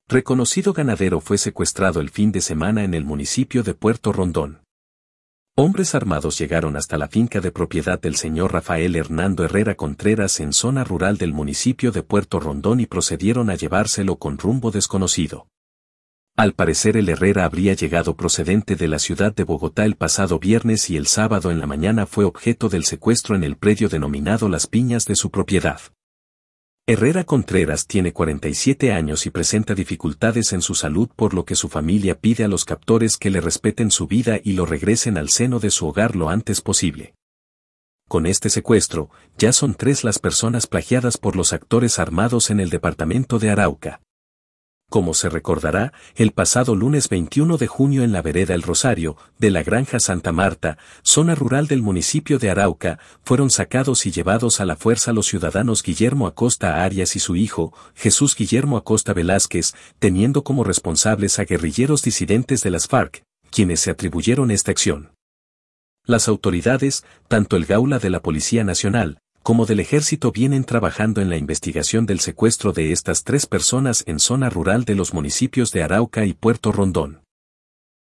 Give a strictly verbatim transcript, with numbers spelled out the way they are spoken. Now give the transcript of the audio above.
Reconocido ganadero fue secuestrado el fin de semana en el municipio de Puerto Rondón. Hombres armados llegaron hasta la finca de propiedad del señor Rafael Hernando Herrera Contreras en zona rural del municipio de Puerto Rondón y procedieron a llevárselo con rumbo desconocido. Al parecer el Herrera habría llegado procedente de la ciudad de Bogotá el pasado viernes y el sábado en la mañana fue objeto del secuestro en el predio denominado Las Piñas de su propiedad. Herrera Contreras tiene cuarenta y siete años y presenta dificultades en su salud, por lo que su familia pide a los captores que le respeten su vida y lo regresen al seno de su hogar lo antes posible. Con este secuestro, ya son tres las personas plagiadas por los actores armados en el departamento de Arauca. Como se recordará, el pasado lunes veintiuno de junio en la vereda El Rosario, de la Granja Santa Marta, zona rural del municipio de Arauca, fueron sacados y llevados a la fuerza los ciudadanos Guillermo Acosta Arias y su hijo, Jesús Guillermo Acosta Velázquez, teniendo como responsables a guerrilleros disidentes de las FARC, quienes se atribuyeron esta acción. Las autoridades, tanto el Gaula de la Policía Nacional, como del Ejército vienen trabajando en la investigación del secuestro de estas tres personas en zona rural de los municipios de Arauca y Puerto Rondón.